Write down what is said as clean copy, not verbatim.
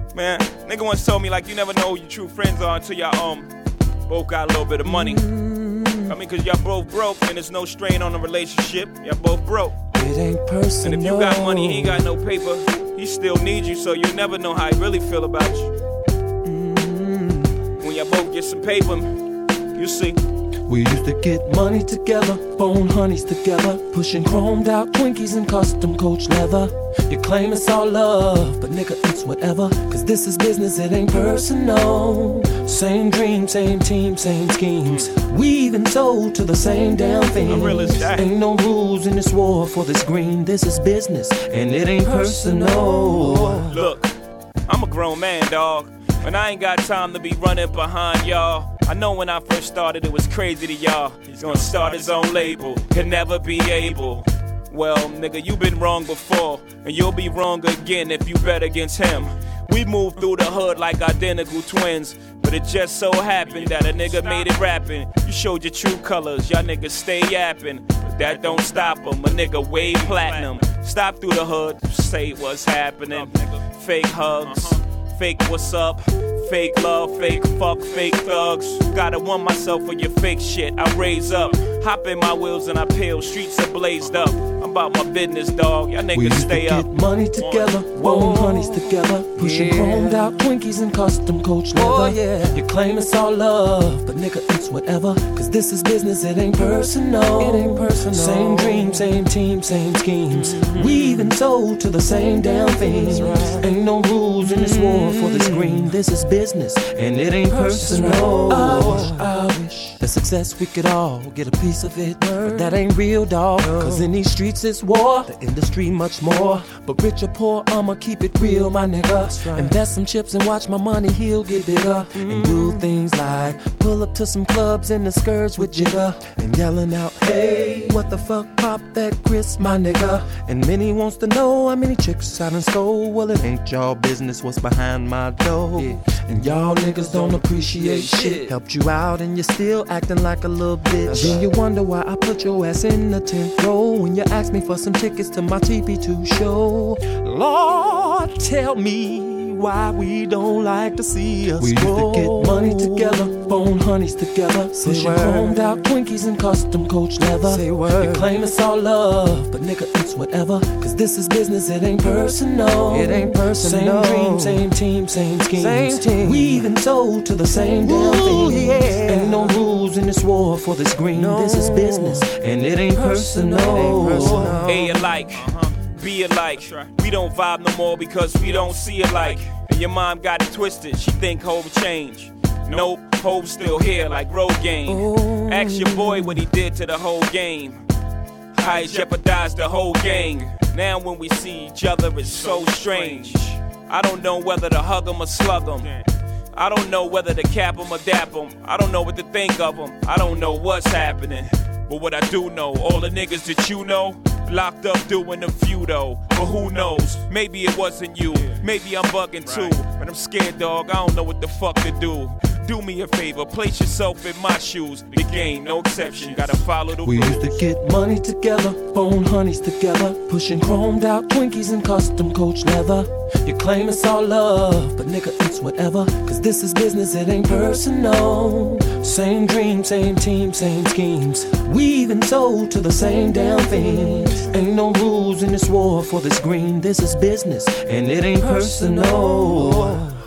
Man, nigga once told me, like, you never know who your true friends are until y'all, both got a little bit of money. I mean, cause y'all both broke, and there's no strain on the relationship. Y'all both broke. It ain't personal. And if you got money, he ain't got no paper, he still needs you, so you never know how he really feel about you. When y'all both get some paper, you see. We used to get money together, bone honeys together, pushing chromed out Twinkies and custom Coach leather. You claim it's all love, but nigga, it's whatever. Cause this is business, it ain't personal. Same dream, same team, same schemes. We even sold to the same damn thing. Ain't no rules in this war for this green. This is business, and it ain't personal. Look, I'm a grown man, dog, and I ain't got time to be running behind y'all. I know when I first started it was crazy to y'all. He's gonna start his own label, can never be able. Well, nigga, you been wrong before, and you'll be wrong again if you bet against him. We moved through the hood like identical twins, but it just so happened that a nigga made it rapping. You showed your true colors, y'all niggas stay yapping, but that don't stop him. A nigga way platinum. Stop through the hood, say what's happening. Fake hugs, fake what's up, fake love, fake fuck, fake thugs. Gotta warn myself for your fake shit. I raise up, hop in my wheels and I peel. Streets are blazed up. I'm about my business, dog. Y'all niggas stay up. We used to get money together, bone honeys together, pushing chromed out Twinkies and custom Coach leather. You claim it's all love, but nigga, it's whatever. Cause this is business, it ain't personal. It ain't personal. Same dream, same team, same schemes. We even sold to the same damn thing. Ain't no rules in this war for this green. This is business, and it ain't personal. I wish the success we could all get a piece of it, but that ain't real, dog. Cause in these streets it's war, the industry much more. But rich or poor, I'ma keep it real, my nigga. Invest some chips and watch my money, he'll get bigger. And do things like pull up to some clubs in the skirts with Jigga, and yelling out, hey, what the fuck, pop that Chris, my nigga. And many wants to know how many chicks I done stole. Well, it ain't y'all business what's behind my door. And y'all niggas don't appreciate shit. Helped you out and you're still acting like a little bitch. Then you wonder why I put your ass in the 10th row when you asked me for some tickets to my TP2 show. Lord, tell me why we don't like to see us. We used to get money together, bone honeys together, pushing chromed out Twinkies and custom Coach leather. Say word. You claim it's all love, but nigga, it's whatever. Cause this is business, it ain't personal. It ain't personal. Same dream, same team, same schemes. Same team. We even sold to the same damn thing. Ain't no rules in this war for this green. This is business, and it ain't personal. A alike, be alike. We don't vibe no more because we don't see alike. And your mom got it twisted, she think Hov change. Nope, Hov's still here like road game. Ask your boy what he did to the whole game. How he jeopardized the whole gang. Now when we see each other it's so strange. I don't know whether to hug him or slug him. I don't know whether to cap him or dap him. I don't know what to think of him. I don't know what's happening. But what I do know, all the niggas that you know, locked up doing a few though. But who knows, maybe it wasn't you. Maybe I'm bugging too. But I'm scared, dog, I don't know what the fuck to do. Do me a favor, place yourself in my shoes. The game, no exception, gotta follow the rules. We used to get money together, bone honeys together, pushing chromed out Twinkies and custom Coach leather. You claim it's all love, but nigga, it's whatever. Cause this is business, it ain't personal. Same dream, same team, same schemes. We even sold to the same damn thing. Ain't no rules in this war for this green. This is business, and it ain't personal.